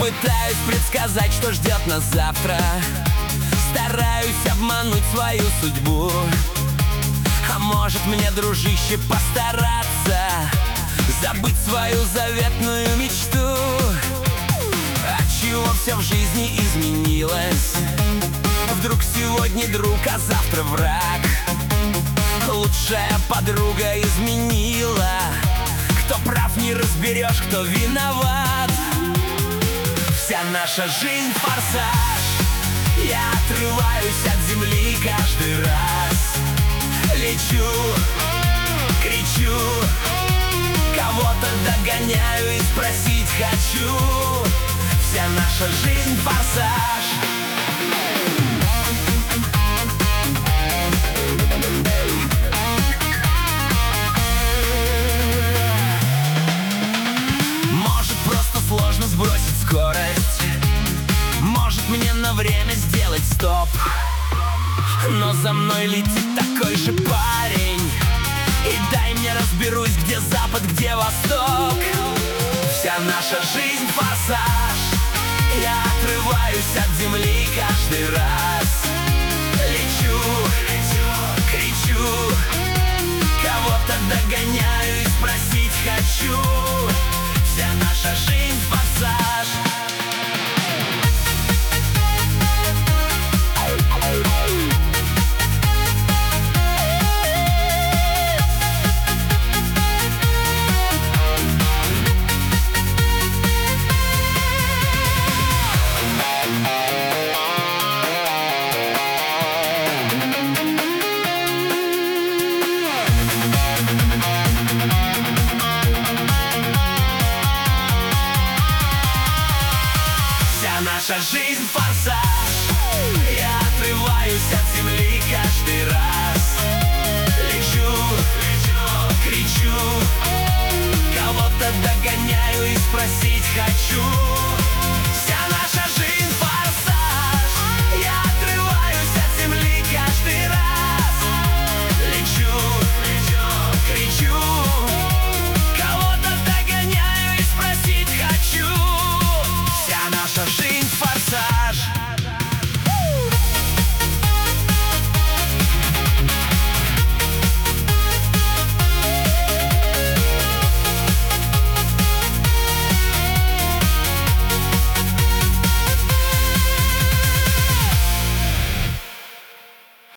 Пытаюсь предсказать, что ждет нас завтра. Стараюсь обмануть свою судьбу. А может мне, дружище, постараться забыть свою заветную мечту? Отчего все в жизни изменилось? Вдруг сегодня друг, а завтра враг. Лучшая подруга изменила. Кто прав, не разберешь, кто виноват. Вся наша жизнь форсаж. Я отрываюсь от земли каждый раз. Лечу, кричу, кого-то догоняю и спросить хочу. Вся наша жизнь форсаж. Может, просто сложно сбросить скорость. Может, мне на время сделать стоп. Но за мной летит такой же парень. И дай мне разберусь, где запад, где восток. Вся наша жизнь форсаж. Я отрываюсь от земли каждый раз. Лечу, кричу, кого-то догоняю и спросить хочу. Вся наша жизнь форсаж. Наша жизнь форсаж. Я отрываюсь от земли каждый раз. Лечу, кричу, кого-то догоняю и спросить хочу.